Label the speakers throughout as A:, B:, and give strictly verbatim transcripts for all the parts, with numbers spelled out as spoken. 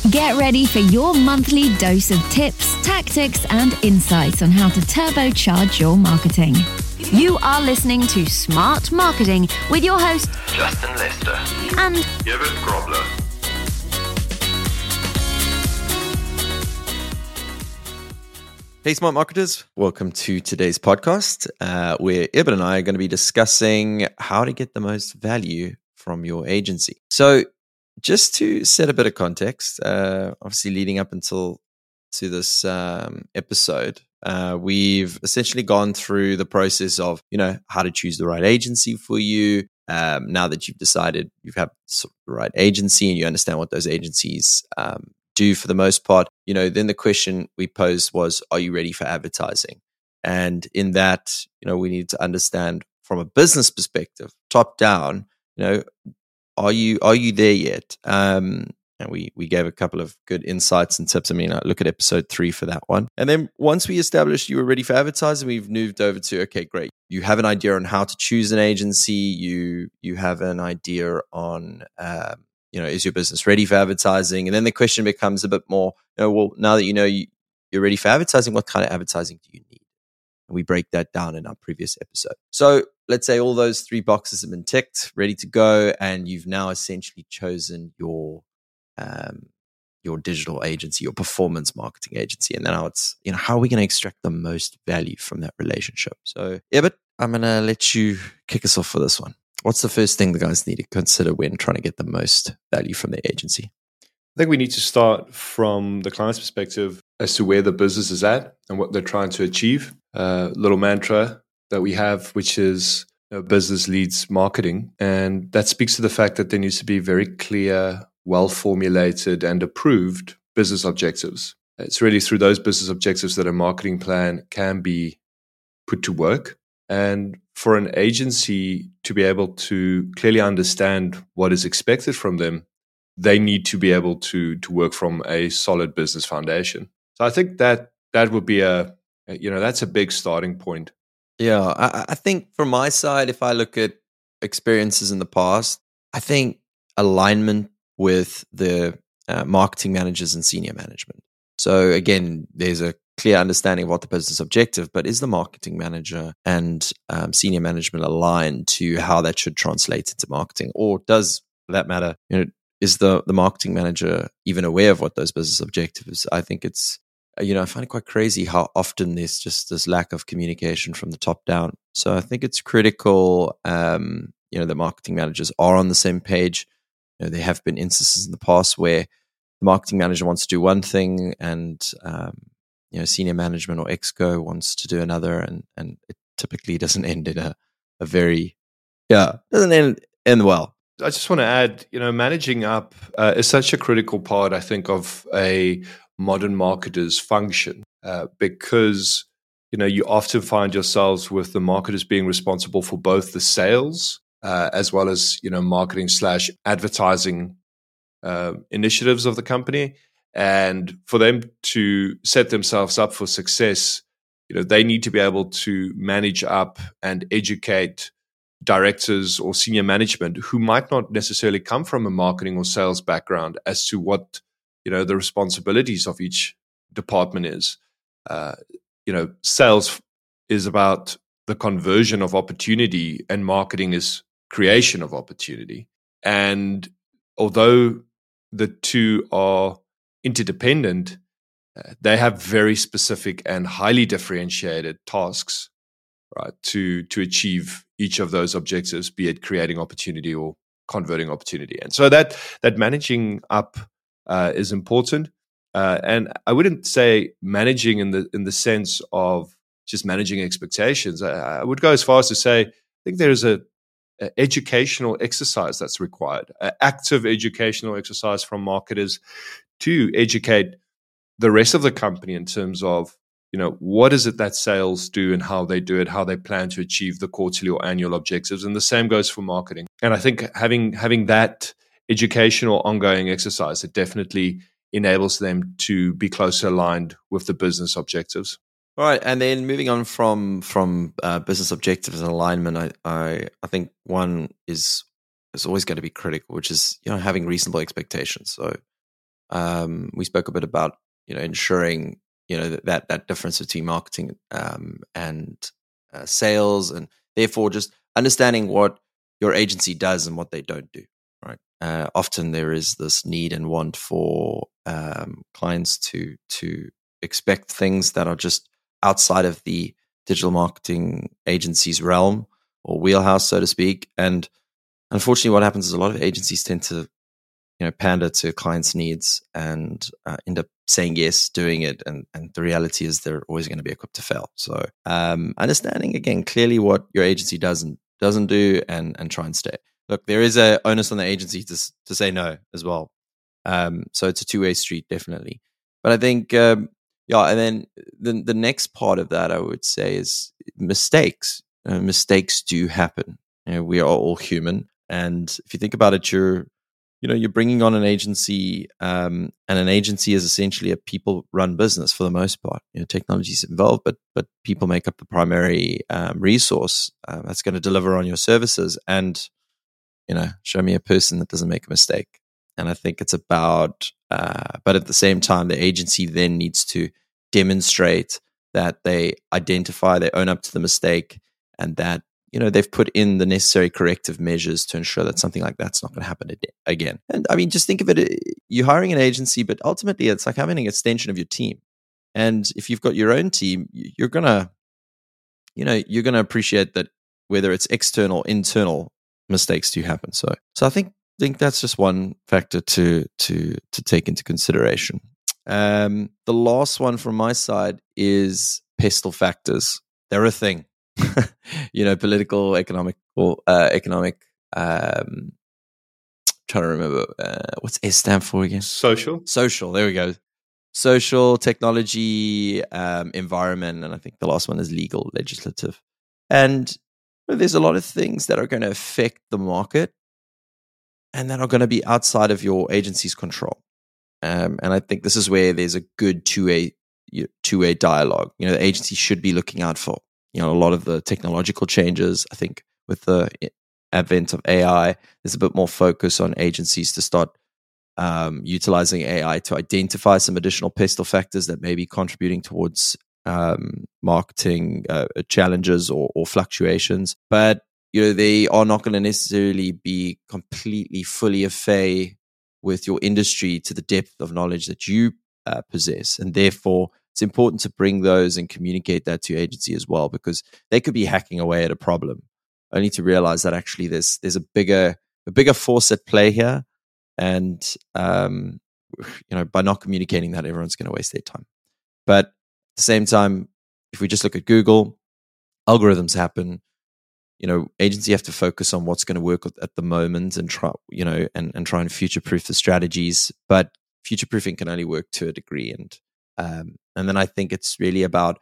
A: Get ready for your monthly dose of tips, tactics, and insights on how to turbocharge your marketing. You are listening to Smart Marketing with your host,
B: Justin Lester
A: and
B: Jevon Grobler.
C: Hey, smart marketers. Welcome to today's podcast, uh, where Ibn and I are going to be discussing how to get the most value from your agency. So just to set a bit of context, uh, obviously leading up until to this um, episode, uh, we've essentially gone through the process of, you know, how to choose the right agency for you. Um, now that you've decided you have the right agency and you understand what those agencies um, do for the most part, you know, then the question we posed was, are you ready for advertising? And in that, you know, we need to understand from a business perspective, top down, you know, are you are you there yet? Um, and we we gave a couple of good insights and tips. I mean, I look at episode three for that one. And then once we established you were ready for advertising, we've moved over to, okay, great. You have an idea on how to choose an agency. You you have an idea on um, you know, is your business ready for advertising? And then the question becomes a bit more, you know, well, now that you know you, you're ready for advertising, what kind of advertising do you need? And we break that down in our previous episode. So let's say all those three boxes have been ticked, ready to go, and you've now essentially chosen your um, your digital agency, your performance marketing agency. And then now it's, you know, how are we going to extract the most value from that relationship? So, Ebert, I'm going to let you kick us off for this one. What's the first thing the guys need to consider when trying to get the most value from their agency?
D: I think we need to start from the client's perspective as to where the business is at and what they're trying to achieve. A uh, little mantra that we have, which is, you know, business leads marketing. And that speaks to the fact that there needs to be very clear, well-formulated and approved business objectives. It's really through those business objectives that a marketing plan can be put to work. And for an agency to be able to clearly understand what is expected from them, they need to be able to to work from a solid business foundation. So I think that that would be a, you know, that's a big starting point.
C: Yeah, I, I think from my side, if I look at experiences in the past, I think alignment with the uh, marketing managers and senior management. So again, there's a clear understanding of what the business objective, but is the marketing manager and um, senior management aligned to how that should translate into marketing? Or does for that matter, you know, is the, the marketing manager even aware of what those business objectives? I think it's, you know, I find it quite crazy how often there's just this lack of communication from the top down. So I think it's critical, um, you know, the marketing managers are on the same page. You know, there have been instances in the past where the marketing manager wants to do one thing and, um, you know, senior management or exco wants to do another, and, and it typically doesn't end in a, a very, yeah, doesn't end, end well.
D: I just want to add, you know, managing up uh, is such a critical part, I think, of a modern marketer's function uh, because, you know, you often find yourselves with the marketers being responsible for both the sales uh, as well as, you know, marketing slash advertising uh, initiatives of the company. And for them to set themselves up for success, you know, they need to be able to manage up and educate directors or senior management who might not necessarily come from a marketing or sales background as to what, you know, the responsibilities of each department is. Uh, you know, sales is about the conversion of opportunity and marketing is creation of opportunity. And although the two are interdependent, uh, they have very specific and highly differentiated tasks, right, to to achieve each of those objectives, be it creating opportunity or converting opportunity. And so that that managing up uh, is important. Uh, and I wouldn't say managing in the in the sense of just managing expectations. I, I would go as far as to say, I think there's a, a educational exercise that's required, an active educational exercise from marketers to educate the rest of the company in terms of, you know, what is it that sales do and how they do it, how they plan to achieve the quarterly or annual objectives. And the same goes for marketing. And I think having having that educational ongoing exercise, it definitely enables them to be closer aligned with the business objectives.
C: All right, and then moving on from from uh, business objectives and alignment, I, I I think one is is always going to be critical, which is, you know, having reasonable expectations. So Um, we spoke a bit about, you know, ensuring, you know, that that, that difference between marketing um, and uh, sales, and therefore just understanding what your agency does and what they don't do. Right. Uh, often there is this need and want for um, clients to to expect things that are just outside of the digital marketing agency's realm or wheelhouse, so to speak. And unfortunately, what happens is a lot of agencies tend to, you know, pander to clients' needs and uh, end up saying yes, doing it, and and the reality is they're always going to be equipped to fail. So, um, understanding again clearly what your agency doesn't doesn't do, and and try and stay. Look, there is a onus on the agency to to say no as well. Um, so it's a two way street, definitely. But I think, um, yeah, and then the the next part of that I would say is mistakes. Uh, mistakes do happen. You know, we are all human, and if you think about it, you're you know you're bringing on an agency, um, and an agency is essentially a people run business for the most part. You know, technology is involved, but but people make up the primary um, resource uh, that's going to deliver on your services. And you know, show me a person that doesn't make a mistake. And I think it's about, uh, but at the same time, the agency then needs to demonstrate that they identify, they own up to the mistake, and that, you know, they've put in the necessary corrective measures to ensure that something like that's not going to happen again. And I mean, just think of it, you're hiring an agency, but ultimately it's like having an extension of your team. And if you've got your own team, you're going to, you know, you're going to appreciate that whether it's external, internal, mistakes do happen. So, so I think think that's just one factor to to to take into consideration. Um, the last one from my side is pestle factors. They're a thing, you know, political, economic, or uh, economic. Um, trying to remember uh, what's S stand for again?
D: Social.
C: Social. There we go. Social, technology, um, environment, and I think the last one is legal, legislative, and there's a lot of things that are going to affect the market and that are going to be outside of your agency's control. Um, and I think this is where there's a good two-way two-way dialogue. You know, the agency should be looking out for, you know, a lot of the technological changes. I think with the advent of A I, there's a bit more focus on agencies to start um, utilizing A I to identify some additional pestle factors that may be contributing towards um, marketing uh, challenges or, or fluctuations. But, you know, they are not going to necessarily be completely fully au fait with your industry to the depth of knowledge that you uh, possess. And therefore, it's important to bring those and communicate that to your agency as well, because they could be hacking away at a problem, only to realize that actually there's there's a bigger a bigger force at play here. And, um, you know, by not communicating that, everyone's going to waste their time. But at the same time, if we just look at Google, algorithms happen. You know, agency have to focus on what's going to work at the moment and try, you know, and, and try and future-proof the strategies. But future-proofing can only work to a degree. And um, and then I think it's really about,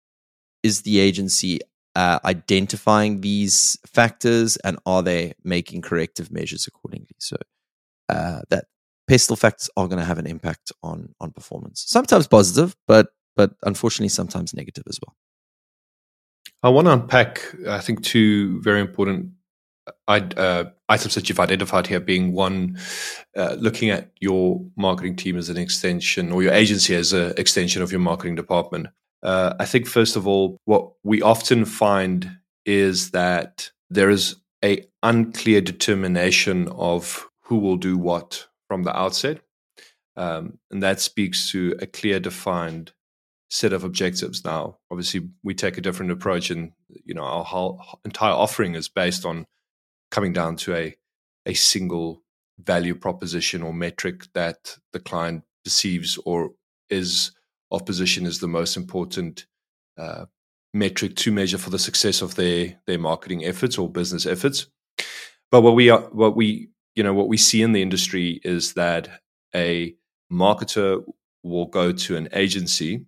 C: is the agency uh, identifying these factors, and are they making corrective measures accordingly? So uh, that pestle factors are going to have an impact on on performance. Sometimes positive, but but unfortunately sometimes negative as well.
D: I want to unpack, I think, two very important uh, items that you've identified here, being one, uh, looking at your marketing team as an extension, or your agency as an extension of your marketing department. Uh, I think, first of all, what we often find is that there is a unclear determination of who will do what from the outset. Um, and that speaks to a clear, defined set of objectives. Now, obviously, we take a different approach, and you know, our whole entire offering is based on coming down to a a single value proposition or metric that the client perceives or is of position as the most important uh, metric to measure for the success of their their marketing efforts or business efforts. But what we are, what we you know, what we see in the industry is that a marketer will go to an agency,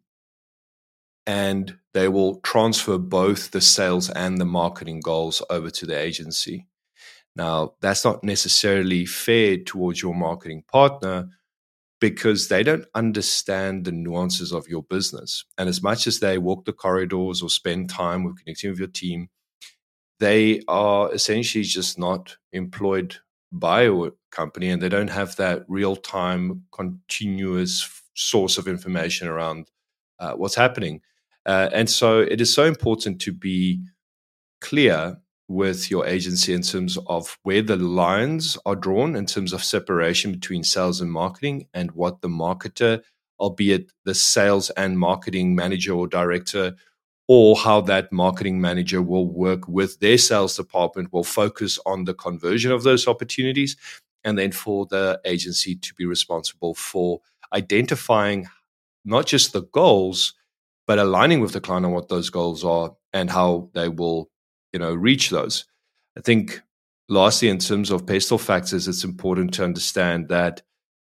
D: and they will transfer both the sales and the marketing goals over to the agency. Now, that's not necessarily fair towards your marketing partner, because they don't understand the nuances of your business. And as much as they walk the corridors or spend time with connecting with your team, they are essentially just not employed buy a company and they don't have that real-time, continuous source of information around uh, what's happening. Uh, and so it is so important to be clear with your agency in terms of where the lines are drawn in terms of separation between sales and marketing, and what the marketer, albeit the sales and marketing manager or director, or how that marketing manager will work with their sales department, will focus on the conversion of those opportunities, and then for the agency to be responsible for identifying not just the goals, but aligning with the client on what those goals are and how they will, you know, reach those. I think lastly, in terms of pestle factors, it's important to understand that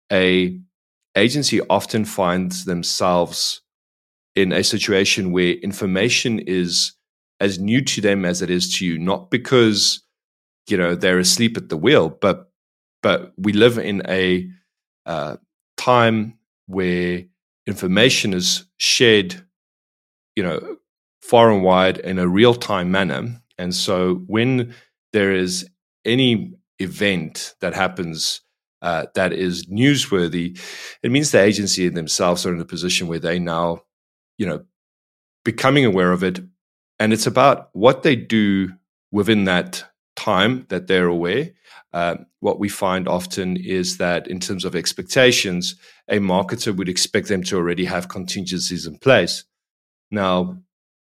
D: a agency often finds themselves in a situation where information is as new to them as it is to you, not because, you know, they're asleep at the wheel, but but we live in a uh, time where information is shared, you know, far and wide in a real-time manner. And so when there is any event that happens uh, that is newsworthy, it means the agency themselves are in a position where they now, you know, becoming aware of it. And it's about what they do within that time that they're aware. Uh, what we find often is that in terms of expectations, a marketer would expect them to already have contingencies in place. Now,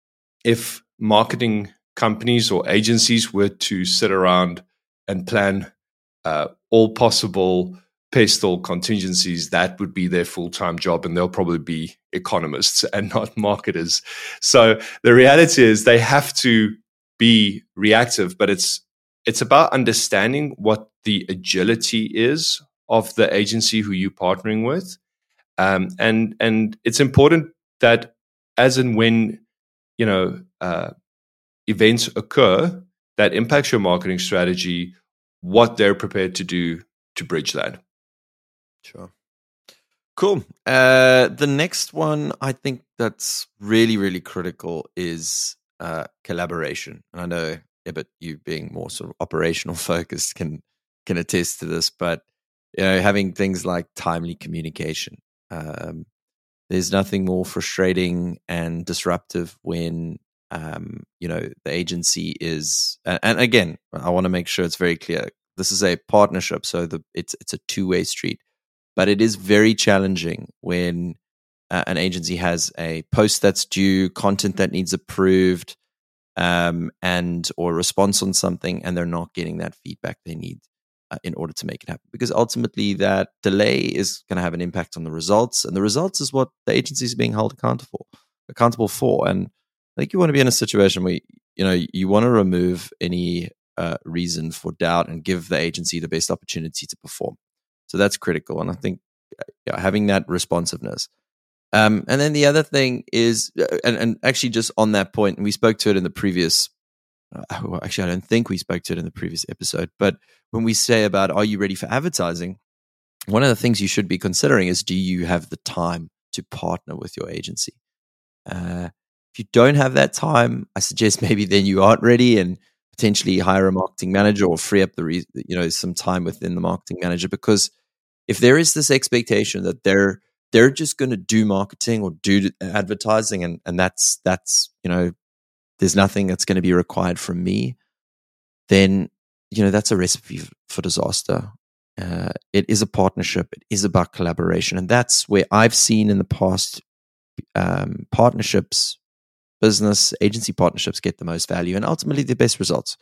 D: if marketing companies or agencies were to sit around and plan uh, all possible pestle contingencies, that would be their full-time job, and they'll probably be economists and not marketers. So the reality is they have to be reactive, but it's it's about understanding what the agility is of the agency who you're partnering with. Um, and and it's important that as and when, you know, uh, events occur that impacts your marketing strategy, what they're prepared to do to bridge that.
C: Sure. Cool. Uh, the next one I think that's really, really critical is uh, collaboration. And I know, Ebert, you being more sort of operational focused can can attest to this, but you know, having things like timely communication. Um, there's nothing more frustrating and disruptive when um, you know, the agency is, and, and again, I want to make sure it's very clear. This is a partnership, so the it's it's a two-way street. But it is very challenging when uh, an agency has a post that's due, content that needs approved, um, and or response on something, and they're not getting that feedback they need uh, in order to make it happen. Because ultimately, that delay is going to have an impact on the results, and the results is what the agency is being held accountable accountable for. And I think you want to be in a situation where you know you want to remove any uh, reason for doubt and give the agency the best opportunity to perform. So that's critical. And I think yeah, having that responsiveness. Um, and then the other thing is, and, and actually just on that point, and we spoke to it in the previous, uh, well, actually, I don't think we spoke to it in the previous episode, but when we say about, are you ready for advertising? One of the things you should be considering is, do you have the time to partner with your agency? Uh, if you don't have that time, I suggest maybe then you aren't ready, and potentially hire a marketing manager or free up the re- you know some time within the marketing manager. Because if there is this expectation that they're they're just going to do marketing or do advertising, and and that's that's you know there's nothing that's going to be required from me, then you know that's a recipe for disaster. Uh, it is a partnership. It is about collaboration, and that's where I've seen in the past um, partnerships. Business agency partnerships get the most value and ultimately the best results.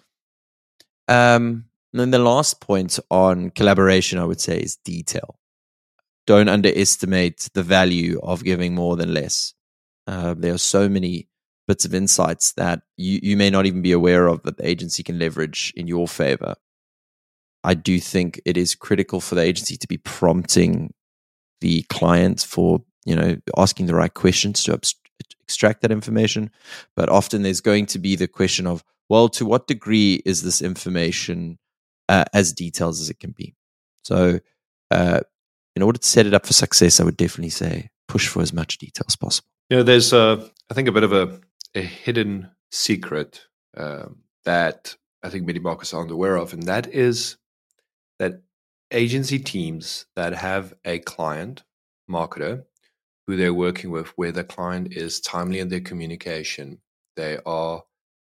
C: Um, and then the last point on collaboration, I would say, is detail. Don't underestimate the value of giving more than less. Uh, there are so many bits of insights that you, you may not even be aware of that the agency can leverage in your favor. I do think it is critical for the agency to be prompting the client for, you know, asking the right questions to abstract extract that information. But often there's going to be the question of, well, to what degree is this information uh, as detailed as it can be? So uh, in order to set it up for success, I would definitely say push for as much detail as possible.
D: You know, there's, uh, I think, a bit of a, a hidden secret um, that I think many marketers aren't aware of, and that is that agency teams that have a client marketer who they're working with, where the client is timely in their communication, they are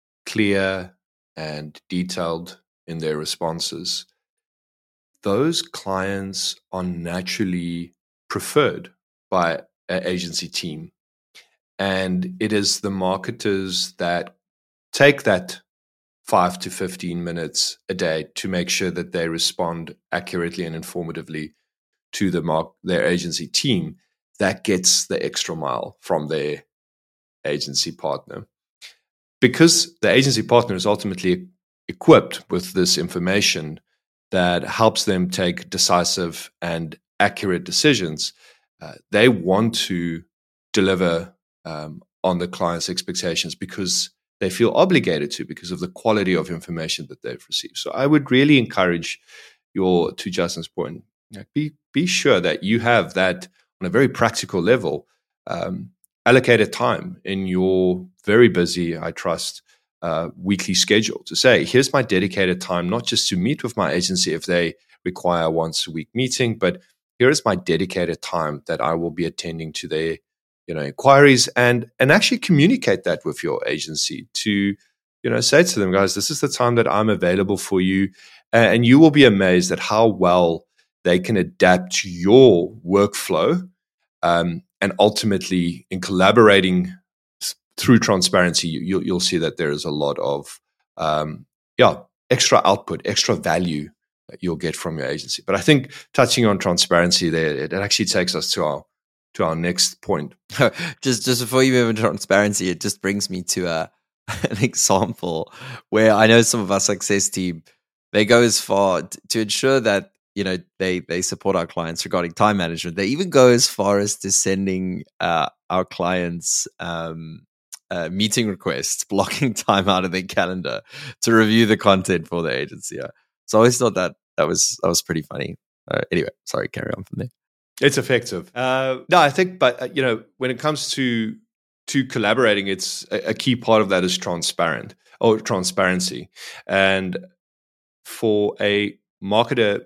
D: clear and detailed in their responses, those clients are naturally preferred by an agency team. And it is the marketers that take that five to fifteen minutes a day to make sure that they respond accurately and informatively to the mark, their agency team, that gets the extra mile from their agency partner. Because the agency partner is ultimately equipped with this information that helps them take decisive and accurate decisions, uh, they want to deliver um, on the client's expectations because they feel obligated to, because of the quality of information that they've received. So I would really encourage your, to Justin's point, be be sure that you have that on a very practical level, um, allocated time in your very busy, I trust, uh, weekly schedule to say, here's my dedicated time, not just to meet with my agency if they require a once a week meeting, but here is my dedicated time that I will be attending to their, you know, inquiries, and and actually communicate that with your agency to, you know, say to them, guys, this is the time that I'm available for you, and you will be amazed at how well they can adapt to your workflow, um, and ultimately, in collaborating through transparency, you, you'll, you'll see that there is a lot of um, yeah extra output, extra value that you'll get from your agency. But I think touching on transparency there, it actually takes us to our to our next point.
C: just just before you move into transparency, it just brings me to a an example where I know some of our success team, they go as far t- to ensure that, you know, they they support our clients regarding time management. They even go as far as to sending uh, our clients um, uh, meeting requests, blocking time out of their calendar to review the content for the agency. Yeah. So I always thought that that was that was pretty funny. Uh, anyway, sorry, carry on from there.
D: It's effective. Uh, no, I think, but uh, you know, when it comes to to collaborating, it's a, a key part of that is transparent or transparency. And for a marketer,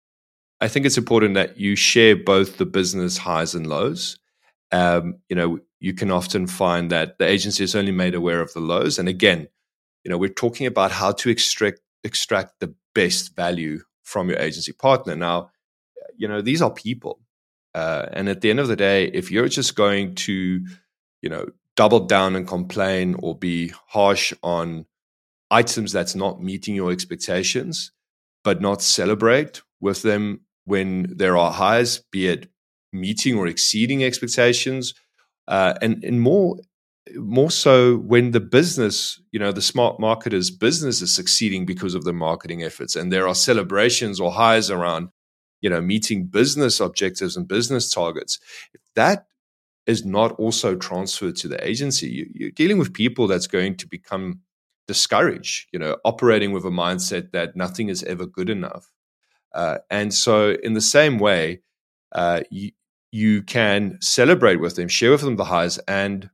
D: I think it's important that you share both the business highs and lows. Um, you know, you can often find that the agency is only made aware of the lows. And again, you know, we're talking about how to extract extract the best value from your agency partner. Now, you know, these are people. Uh, and at the end of the day, if you're just going to, you know, double down and complain or be harsh on items that's not meeting your expectations, but not celebrate with them when there are highs, be it meeting or exceeding expectations, uh, and, and more more so when the business, you know, the smart marketer's business is succeeding because of the marketing efforts, and there are celebrations or highs around, you know, meeting business objectives and business targets. If that is not also transferred to the agency, you, you're dealing with people that's going to become discouraged, you know, operating with a mindset that nothing is ever good enough. Uh, and so in the same way, uh, you, you can celebrate with them, share with them the highs, and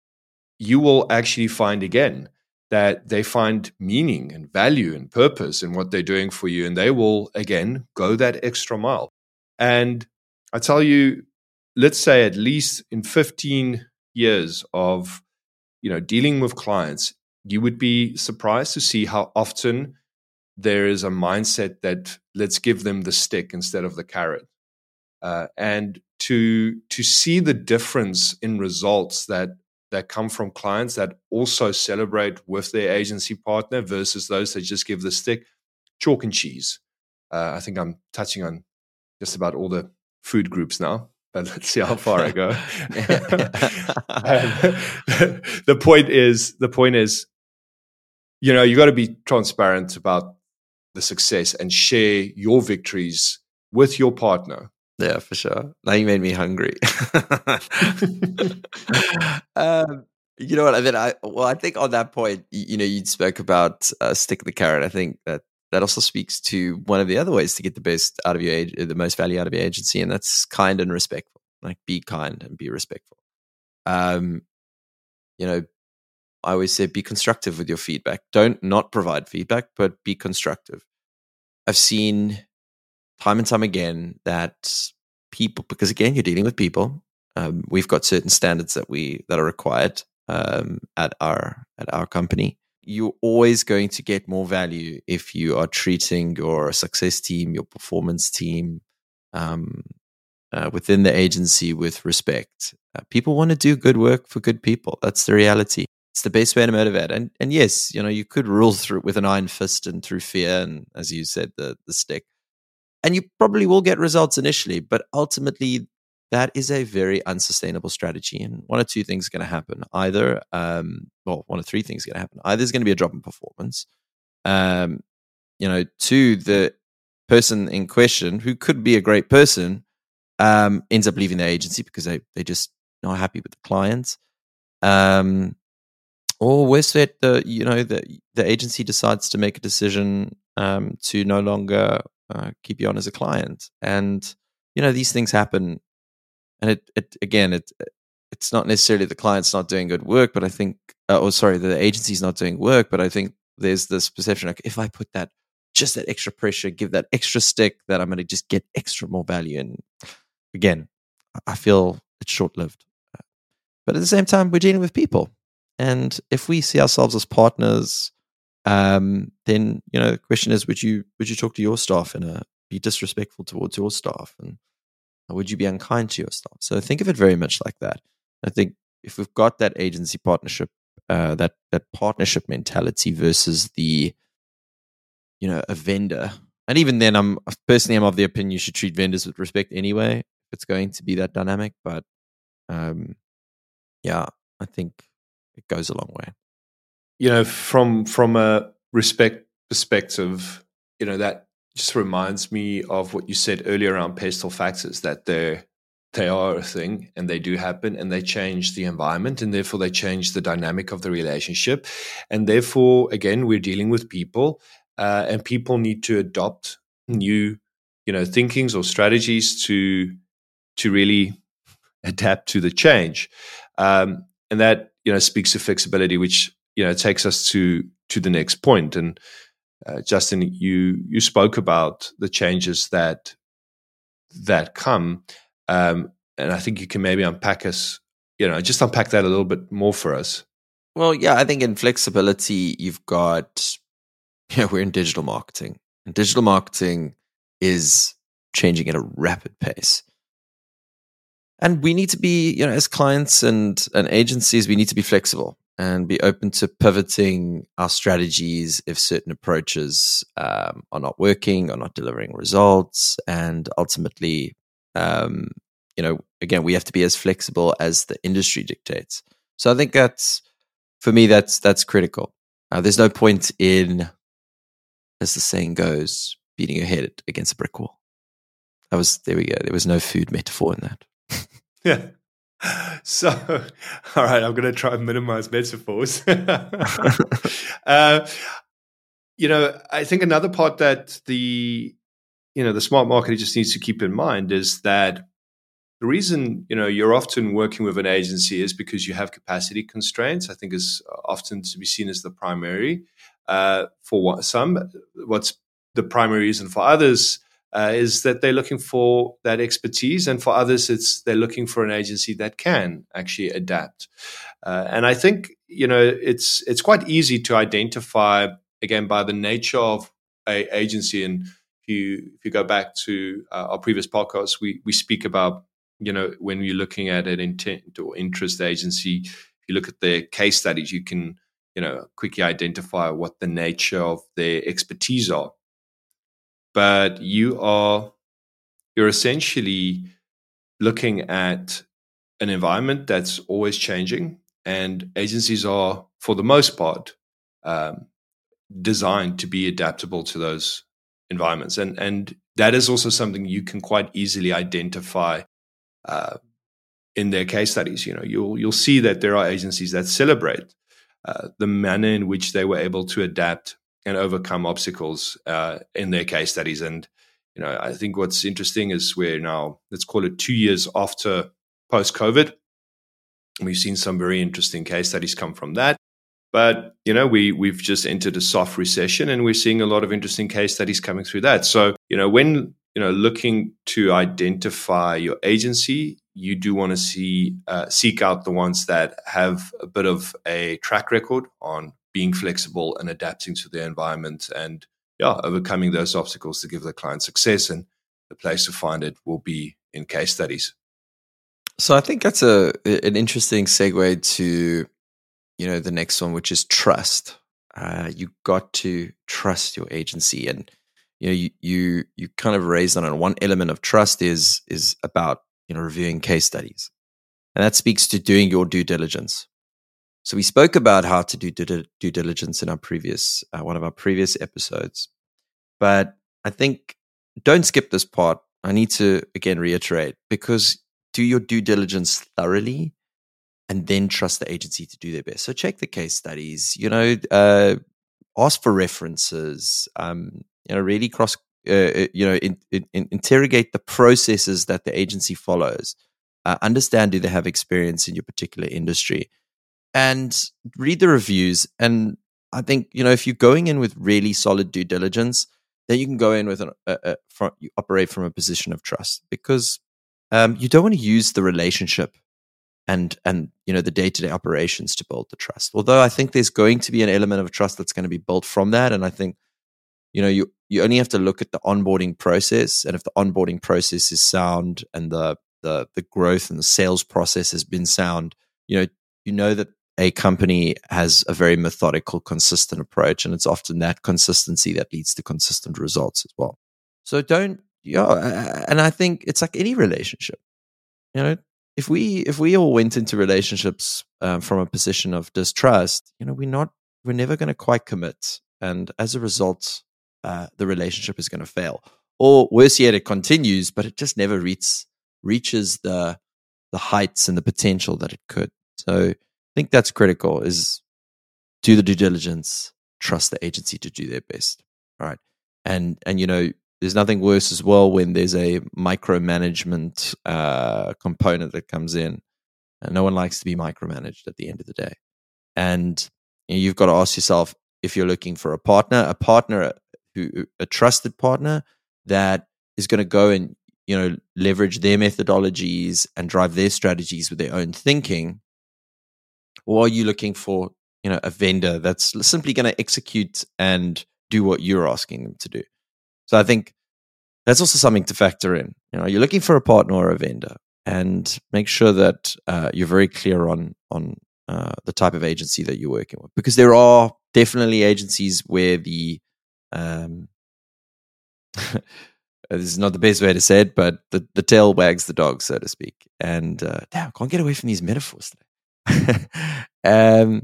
D: you will actually find again that they find meaning and value and purpose in what they're doing for you. And they will, again, go that extra mile. And I tell you, let's say at least in fifteen years of, you know, dealing with clients, you would be surprised to see how often there is a mindset that let's give them the stick instead of the carrot. Uh, and to to see the difference in results that that come from clients that also celebrate with their agency partner versus those that just give the stick, chalk and cheese. Uh, I think I'm touching on just about all the food groups now, but let's see how far I go. the point is, the point is, you know, you got to be transparent about the success and share your victories with your partner.
C: Yeah, for sure. Now you made me hungry. um, you know what? I mean, I well, I think on that point, you, you know, you spoke about uh, stick the carrot. I think that that also speaks to one of the other ways to get the best out of your ag- the most value out of your agency, and that's kind and respectful. Like, be kind and be respectful. Um, you know, I always say be constructive with your feedback. Don't not provide feedback, but be constructive. I've seen time and time again that people, because again, you're dealing with people. Um, we've got certain standards that we that are required um, at our at our company. You're always going to get more value if you are treating your success team, your performance team, um, uh, within the agency with respect. Uh, people want to do good work for good people. That's the reality. It's the best way to motivate. And and yes, you know, you could rule through with an iron fist and through fear, and as you said, the the stick. And you probably will get results initially, but ultimately that is a very unsustainable strategy. And one or two things are going to happen. Either, um, well, one or three things are going to happen. Either there's going to be a drop in performance. Um, you know, two, the person in question, who could be a great person, um, ends up leaving the agency because they they just not happy with the client. Um, or worse yet, the you know the the agency decides to make a decision um, to no longer uh, keep you on as a client, and you know these things happen. And it, it again, it it's not necessarily the client's not doing good work, but I think, uh, oh, sorry, the agency's not doing work, but I think there's this perception like if I put that, just that extra pressure, give that extra stick, that I'm going to just get extra more value. And again, I feel it's short lived. But at the same time, we're dealing with people, and if we see ourselves as partners, um, then you know the question is, would you would you talk to your staff and uh, be disrespectful towards your staff, and or would you be unkind to your staff? So think of it very much like that. I think if we've got that agency partnership, uh, that that partnership mentality versus the, you know, a vendor, and even then, I'm personally I'm of the opinion you should treat vendors with respect anyway, if it's going to be that dynamic. But um, yeah, I think it goes a long way.
D: You know, from from a respect perspective, you know that just reminds me of what you said earlier around pestle factors, that they're they are a thing and they do happen and they change the environment and therefore they change the dynamic of the relationship. And therefore, again, we're dealing with people uh, and people need to adopt new, you know, thinkings or strategies to to really adapt to the change. Um, and that, you know, speaks to flexibility, which, you know, takes us to to the next point. And Uh, Justin, you you spoke about the changes that that come, um, and I think you can maybe unpack us, you know, just unpack that a little bit more for us.
C: Well, yeah, I think in flexibility, you've got, you know, we're in digital marketing, and digital marketing is changing at a rapid pace. And we need to be, you know, as clients and, and agencies, we need to be flexible and be open to pivoting our strategies if certain approaches um, are not working or not delivering results. And ultimately, um, you know, again, we have to be as flexible as the industry dictates. So I think that's, for me, that's that's critical. Uh, there's no point in, as the saying goes, beating your head against a brick wall. That was, there we go. There was no food metaphor in that.
D: Yeah. So, all right, I'm going to try and minimize metaphors. uh, you know, I think another part that the, you know, the smart marketer just needs to keep in mind is that the reason, you know, you're often working with an agency is because you have capacity constraints. I think is often to be seen as the primary. Uh, for what, some, what's the primary reason for others Uh, is that they're looking for that expertise, and for others, it's they're looking for an agency that can actually adapt. Uh, and I think you know it's it's quite easy to identify again by the nature of a agency. And if you if you go back to uh, our previous podcast, we we speak about you know when you're looking at an intent or interest agency, if you look at their case studies, you can you know quickly identify what the nature of their expertise are. But you are you're essentially looking at an environment that's always changing, and agencies are, for the most part, um, designed to be adaptable to those environments, and and that is also something you can quite easily identify uh, in their case studies. You know, you'll you'll see that there are agencies that celebrate uh, the manner in which they were able to adapt and overcome obstacles uh, in their case studies. And, you know, I think what's interesting is we're now, let's call it two years after post-COVID. We've seen some very interesting case studies come from that. But, you know, we, we've just entered a soft recession and we're seeing a lot of interesting case studies coming through that. So, you know, when, you know, looking to identify your agency, you do want to see uh, seek out the ones that have a bit of a track record on being flexible and adapting to their environment, and yeah, overcoming those obstacles to give the client success. And the place to find it will be in case studies.
C: So I think that's a an interesting segue to, you know, the next one, which is trust. Uh, you got to trust your agency, and you know, you you you kind of raised on it. One element of trust is is about, you know, reviewing case studies, and that speaks to doing your due diligence. So we spoke about how to do due, due diligence in our previous uh, one of our previous episodes, but I think don't skip this part. I need to again reiterate, because do your due diligence thoroughly, and then trust the agency to do their best. So check the case studies, you know, uh, ask for references, um, you know, really cross, uh, you know, in, in, interrogate the processes that the agency follows. Uh, understand, do they have experience in your particular industry? And read the reviews. And I think, you know, if you're going in with really solid due diligence, then you can go in with an, a, a, from, you operate from a position of trust, because um, you don't want to use the relationship and and you know the day-to-day operations to build the trust. Although I think there's going to be an element of trust that's going to be built from that, and I think, you know, you you only have to look at the onboarding process, and if the onboarding process is sound and the the the growth and the sales process has been sound, you know you know that a company has a very methodical, consistent approach, and it's often that consistency that leads to consistent results as well. So don't, yeah, and I think it's like any relationship, you know. If we if we all went into relationships um, from a position of distrust, you know, we're not we're never going to quite commit, and as a result, uh, the relationship is going to fail. Or worse yet, it continues, but it just never reaches reaches the the heights and the potential that it could. So I think that's critical: is do the due diligence, trust the agency to do their best. All right, and and you know. There's nothing worse as well when there's a micromanagement uh, component that comes in. And no one likes to be micromanaged at the end of the day. And you know, you've got to ask yourself, if you're looking for a partner, a partner who a trusted partner that is going to go and, you know, leverage their methodologies and drive their strategies with their own thinking, or are you looking for, you know, a vendor that's simply going to execute and do what you're asking them to do? So I think that's also something to factor in. You know, you're looking for a partner or a vendor, and make sure that uh, you're very clear on on uh, the type of agency that you're working with, because there are definitely agencies where the um, this is not the best way to say it, but the, the tail wags the dog, so to speak. And uh, damn, I can't get away from these metaphors today. um,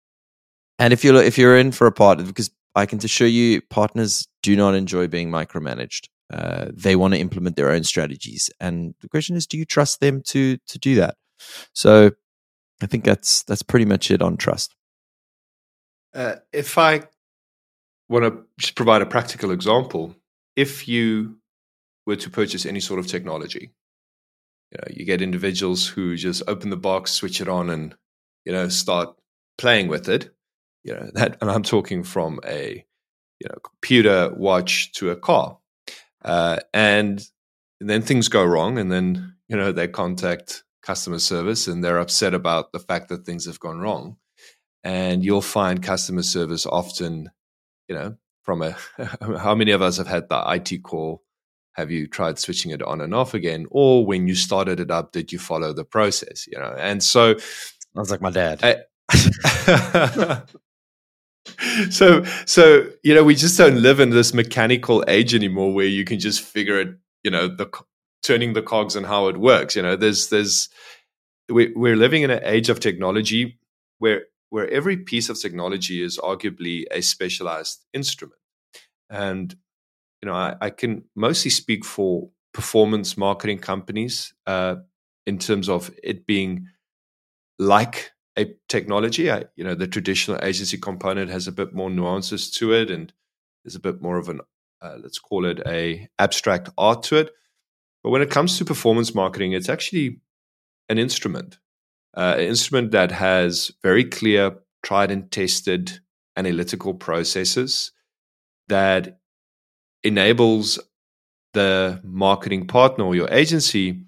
C: and if you're if you're in for a partner, because I can assure you, partners do not enjoy being micromanaged. Uh, they want to implement their own strategies, and the question is, do you trust them to to do that? So, I think that's that's pretty much it on trust.
D: Uh, if I want to just provide a practical example, if you were to purchase any sort of technology, you know, you get individuals who just open the box, switch it on, and you know start playing with it. You know that, and I'm talking from a you know computer, watch to a car, uh, and, and then things go wrong, and then you know they contact customer service, and they're upset about the fact that things have gone wrong. And you'll find customer service often, you know, from a how many of us have had the I T call? Have you tried switching it on and off again? Or when you started it up, did you follow the process? You know, and so
C: sounds like my dad.
D: I, so, so you know, we just don't live in this mechanical age anymore, where you can just figure it. You know, the turning the cogs and how it works. You know, there's, there's, we, we're living in an age of technology where where every piece of technology is arguably a specialized instrument, and you know, I, I can mostly speak for performance marketing companies uh, in terms of it being like a technology. I, you know, the traditional agency component has a bit more nuances to it, and there's a bit more of an, uh, let's call it a abstract art to it. But when it comes to performance marketing, it's actually an instrument, uh, an instrument that has very clear, tried and tested analytical processes that enables the marketing partner or your agency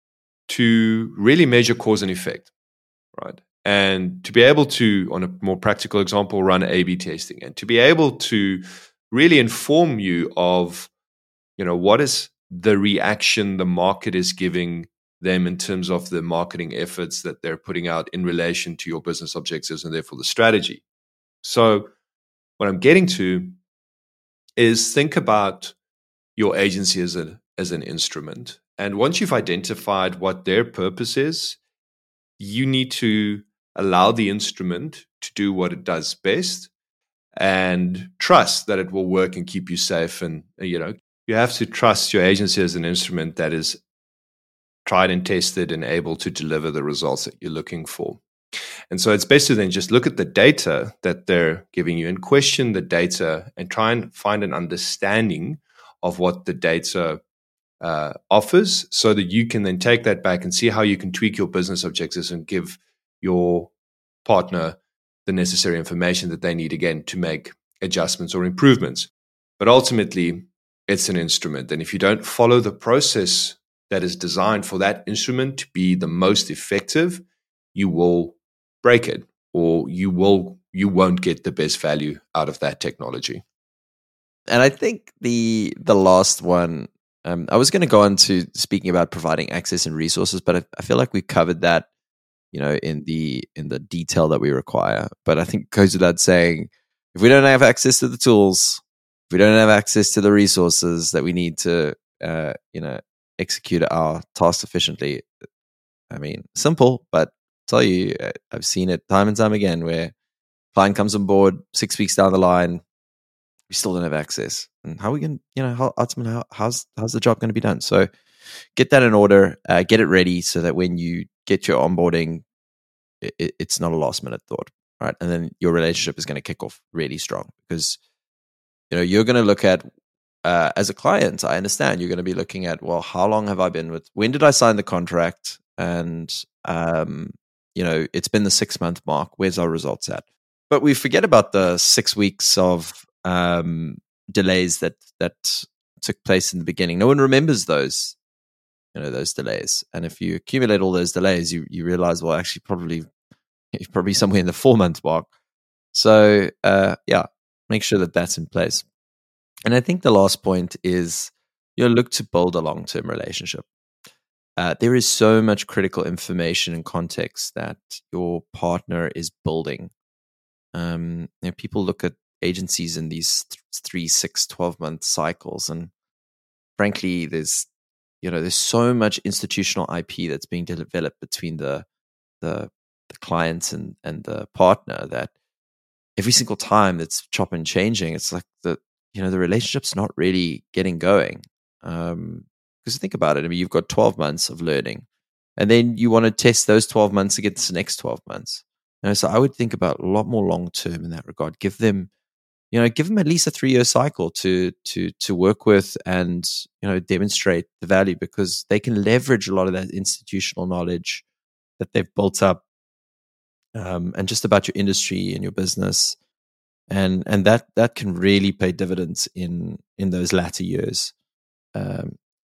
D: to really measure cause and effect, right? And to be able to, on a more practical example, run A B testing, and to be able to really inform you of, you know, what is the reaction the market is giving them in terms of the marketing efforts that they're putting out in relation to your business objectives and therefore the strategy. So what I'm getting to is think about your agency as a as an instrument. And once you've identified what their purpose is, you need to allow the instrument to do what it does best and trust that it will work and keep you safe. And, you know, you have to trust your agency as an instrument that is tried and tested and able to deliver the results that you're looking for. And so it's best to then just look at the data that they're giving you and question the data and try and find an understanding of what the data uh, offers, so that you can then take that back and see how you can tweak your business objectives and give your partner the necessary information that they need, again, to make adjustments or improvements. But ultimately, it's an instrument. And if you don't follow the process that is designed for that instrument to be the most effective, you will break it, or you will you won't get the best value out of that technology.
C: And I think the the last one, um, I was going to go on to speaking about providing access and resources, but I, I feel like we covered that, you know, in the in the detail that we require. But I think it goes without saying, if we don't have access to the tools, if we don't have access to the resources that we need to, uh, you know, execute our tasks efficiently, I mean, simple, but I'll tell you, I've seen it time and time again where client comes on board six weeks down the line, we still don't have access. And how are we going to, you know, how ultimately, how, how's, how's the job going to be done? So get that in order, uh, get it ready so that when you get your onboarding, it, it's not a last minute thought, right? And then your relationship is going to kick off really strong because, you know, you're going to look at, uh, as a client, I understand you're going to be looking at, well, how long have I been with, when did I sign the contract? And, um, you know, it's been the six month mark. Where's our results at? But we forget about the six weeks of um, delays that that took place in the beginning. No one remembers those, you know, those delays. And if you accumulate all those delays, you you realize, well, actually, probably probably somewhere in the four month mark. So uh, yeah, make sure that that's in place. And I think the last point is you know, look to build a long term relationship. Uh, there is so much critical information and context that your partner is building. Um, you know, people look at agencies in these th- three, six, twelve month cycles, and frankly, there's you know there's so much institutional I P that's being developed between the the, the clients and and the partner that every single time that's chop and changing, it's like the you know the relationship's not really getting going. Um, Because think about it, I mean, you've got twelve months of learning, and then you want to test those twelve months against the next twelve months. You know, so I would think about a lot more long term in that regard. Give them, you know, give them at least a three year cycle to to to work with and you know demonstrate the value, because they can leverage a lot of that institutional knowledge that they've built up, um, and just about your industry and your business, and and that that can really pay dividends in in those latter years. Um,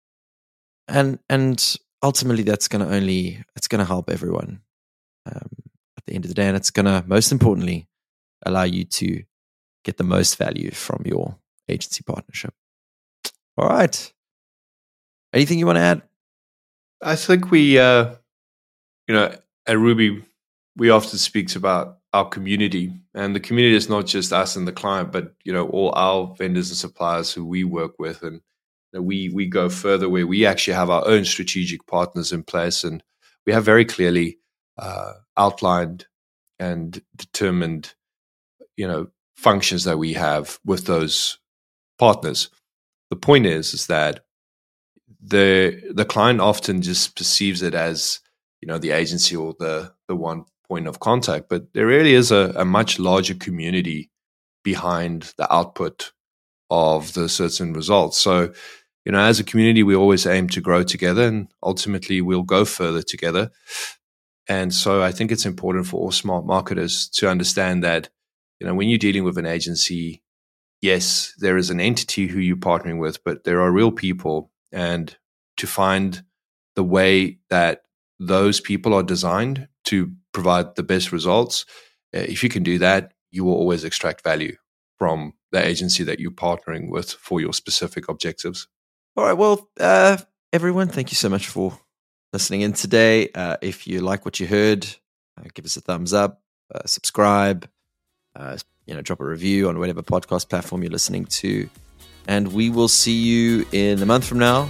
C: And and ultimately, that's going to only it's going to help everyone um, at the end of the day, and it's going to most importantly allow you to get the most value from your agency partnership. All right. Anything you want to add?
D: I think we, uh, you know, at Ruby, we often speak about our community, and the community is not just us and the client, but you know, all our vendors and suppliers who we work with, and we we go further where we actually have our own strategic partners in place, and we have very clearly uh, outlined and determined, you know, functions that we have with those partners. The point is, is that the the client often just perceives it as, you know, the agency or the the one point of contact, but there really is a, a much larger community behind the output of the certain results. So, you know, as a community, we always aim to grow together, and ultimately we'll go further together. And so I think it's important for all smart marketers to understand that, you know, when you're dealing with an agency, yes, there is an entity who you're partnering with, but there are real people, and to find the way that those people are designed to provide the best results, uh, if you can do that, you will always extract value from the agency that you're partnering with for your specific objectives.
C: All right. Well, uh, everyone, thank you so much for listening in today. Uh, if you like what you heard, uh, give us a thumbs up, uh, subscribe, uh, you know, drop a review on whatever podcast platform you're listening to. And we will see you in a month from now.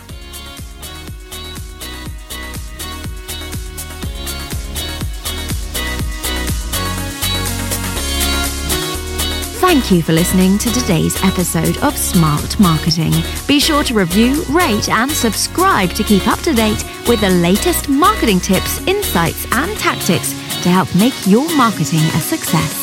A: Thank you for listening to today's episode of Smart Marketing. Be sure to review, rate, and subscribe to keep up to date with the latest marketing tips, insights, and tactics to help make your marketing a success.